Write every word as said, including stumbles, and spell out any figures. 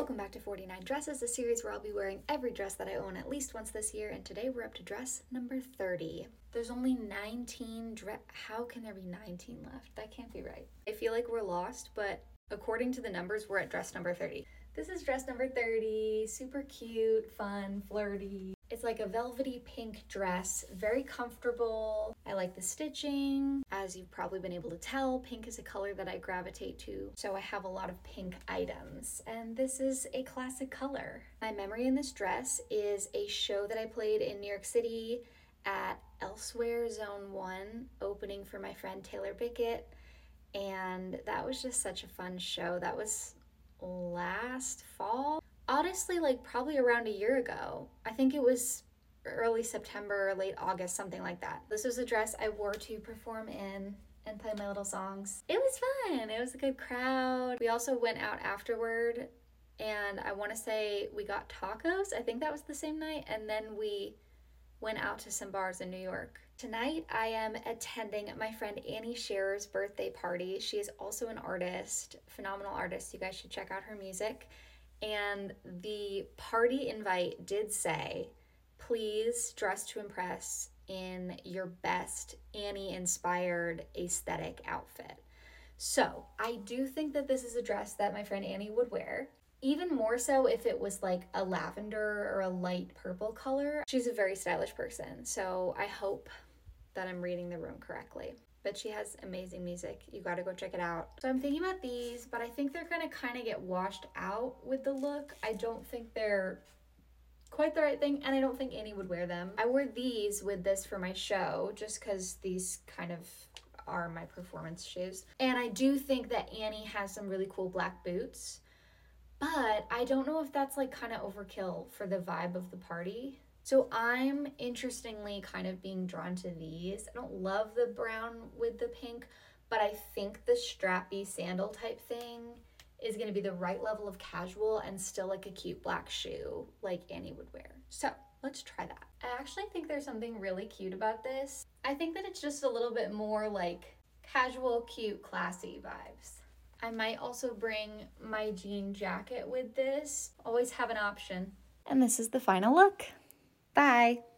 Welcome back to forty-nine Dresses, a series where I'll be wearing every dress that I own at least once this year, and today we're up to dress number thirty. There's only nineteen dress. How can there be nineteen left? That can't be right. I feel like we're lost, but according to the numbers, we're at dress number thirty. This is dress number thirty, super cute, fun, flirty. It's like a velvety pink dress, very comfortable. I like the stitching. As you've probably been able to tell, pink is a color that I gravitate to, so I have a lot of pink items, and this is a classic color. My memory in this dress is a show that I played in New York City at Elsewhere Zone one, opening for my friend Taylor Bickett, and that was just such a fun show. That was last fall. Honestly, like probably around a year ago. I think it was early September, late August, something like that. This was a dress I wore to perform in and play my little songs. It was fun. It was a good crowd. We also went out afterward, and I want to say we got tacos. I think that was the same night. And then we went out to some bars in New York. Tonight, I am attending my friend Annie Scherer's birthday party. She is also an artist, phenomenal artist. You guys should check out her music. And the party invite did say, please dress to impress in your best Annie-inspired aesthetic outfit. So I do think that this is a dress that my friend Annie would wear, even more so if it was like a lavender or a light purple color. She's a very stylish person, so I hope that I'm reading the room correctly. But she has amazing music. You gotta go check it out. So I'm thinking about these, but I think they're gonna kind of get washed out with the look. I don't think they're quite the right thing, and I don't think Annie would wear them. I wore these with this for my show, just because these kind of are my performance shoes. And I do think that Annie has some really cool black boots, but I don't know if that's like kind of overkill for the vibe of the party. So I'm interestingly kind of being drawn to these. I don't love the brown with the pink, but I think the strappy sandal type thing is gonna be the right level of casual and still like a cute black shoe like Annie would wear. So let's try that. I actually think there's something really cute about this. I think that it's just a little bit more like casual, cute, classy vibes. I might also bring my jean jacket with this. Always have an option. And this is the final look. Bye.